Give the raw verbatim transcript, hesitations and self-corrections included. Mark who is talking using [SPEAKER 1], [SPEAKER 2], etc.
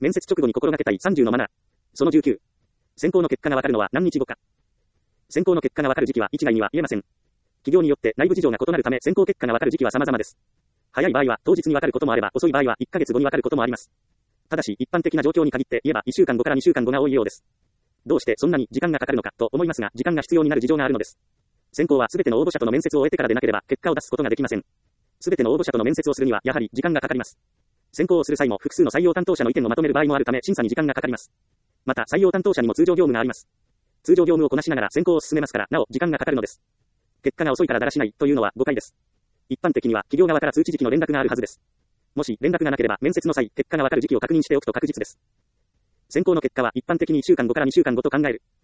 [SPEAKER 1] 面接直後に心がけたいさんじゅうのマナー。そのじゅうきゅう。選考の結果がわかるのは何日後か。選考の結果がわかる時期は一概には言えません。企業によって内部事情が異なるため選考結果がわかる時期は様々です。早い場合は当日にわかることもあれば遅い場合はいっかげつごにわかることもあります。ただし一般的な状況に限って言えばいっしゅうかんごからにしゅうかんごが多いようです。どうしてそんなに時間がかかるのかと思いますが、時間が必要になる事情があるのです。選考はすべての応募者との面接を終えてからでなければ結果を出すことができません。すべての応募者との面接をするにはやはり時間がかかります。選考をする際も複数の採用担当者の意見をまとめる場合もあるため審査に時間がかかります。また採用担当者にも通常業務があります。通常業務をこなしながら選考を進めますからなお時間がかかるのです。結果が遅いからだらしないというのは誤解です。一般的には企業側から通知時期の連絡があるはずです。もし連絡がなければ面接の際結果がわかる時期を確認しておくと確実です。選考の結果は一般的にいっしゅうかんごからにしゅうかんごと考える。